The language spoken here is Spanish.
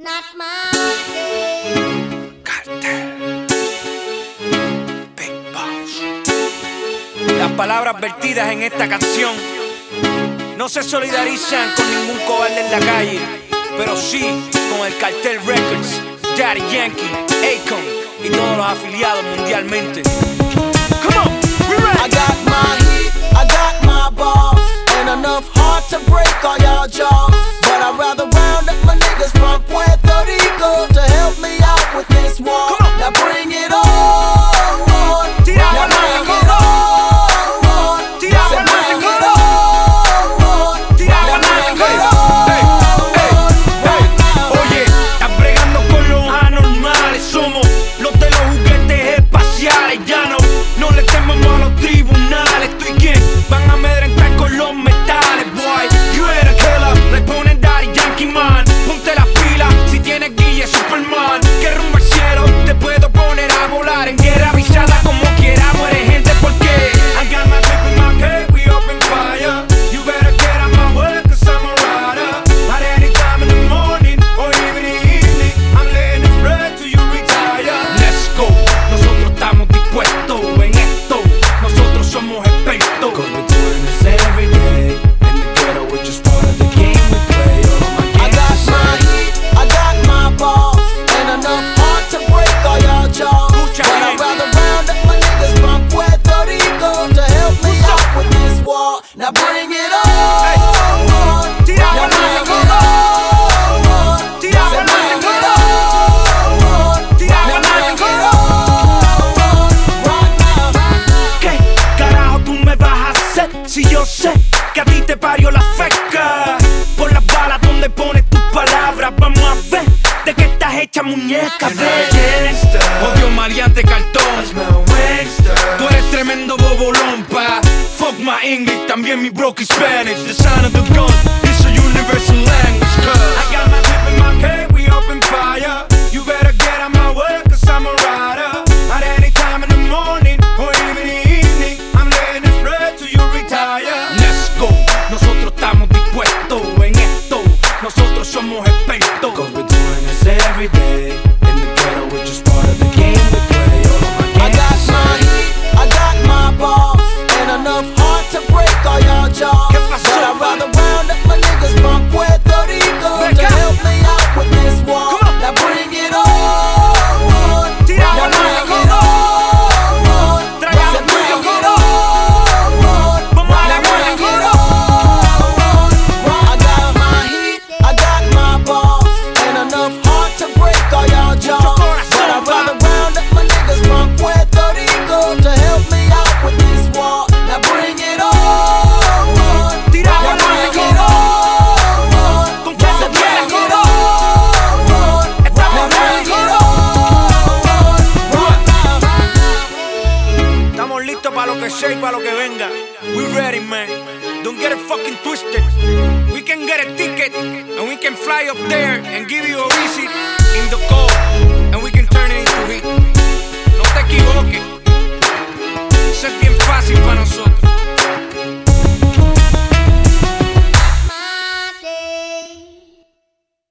not my Cartel. Big Boss. Las palabras vertidas en esta canción no se solidarizan con ningún cobarde en la calle, pero sí con el Cartel Records, Daddy Yankee, Akon y todos los afiliados mundialmente. Come on, we ready. I got my heat, I got my balls, and enough heart to break all y'all jaws. But I'd rather round up my niggas from Puerto Rico to help me out with this war. Now bring it on. Now bring it on. Now bring it on. ¿Qué carajo tú me vas a hacer si yo sé que a ti te parió la feca? Por las balas donde pones tus palabras, vamos a ver de qué estás hecha, muñeca. Odio maleante cartón. Tú eres tremendo bobolón, pa. Fuck my English, también mi broken Spanish. The sound of the gun is a universal language. I got my whip and my cake, we open fire. You better get out my way, cause I'm a rider. At any time in the morning, or even in the evening, I'm letting it spread till you retire. Let's go, nosotros estamos dispuestos en esto. Nosotros somos expertos. Cause we're doing this every day. In the ghetto, we're just part of the game we play. All of my I got my heat, I got my balls, and enough heart to break all y'all jaws. But I'd rather round up my niggas from Puerto Rico to help me out with this war. Now bring it on. Now bring it on. I got my heat, I got my balls, and enough heart to break all y'all jaws. But I'd rather round up my niggas from Puerto Rico to help me out with this war. Now bring it on. Now bring it on. Estamos listos para lo que sea y para lo que venga. We ready, man. Don't get it fucking twisted. We can get a ticket and we can fly up there and give you a visit in the cold.